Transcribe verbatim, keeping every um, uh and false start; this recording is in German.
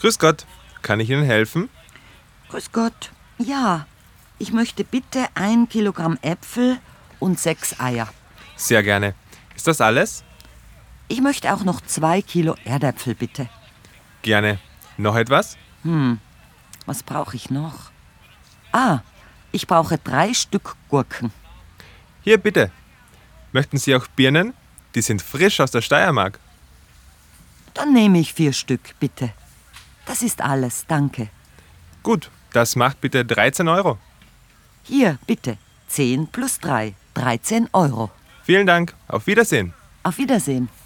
Grüß Gott, kann ich Ihnen helfen? Grüß Gott. Ja, ich möchte bitte ein Kilogramm Äpfel und sechs Eier. Sehr gerne. Ist das alles? Ich möchte auch noch zwei Kilo Erdäpfel, bitte. Gerne. Noch etwas? Hm, was brauche ich noch? Ah, ich brauche drei Stück Gurken. Hier, bitte. Möchten Sie auch Birnen? Die sind frisch aus der Steiermark. Dann nehme ich vier Stück, bitte. Das ist alles, danke. Gut, das macht bitte dreizehn Euro. Hier, bitte. zehn plus drei, dreizehn Euro. Vielen Dank. Auf Wiedersehen. Auf Wiedersehen.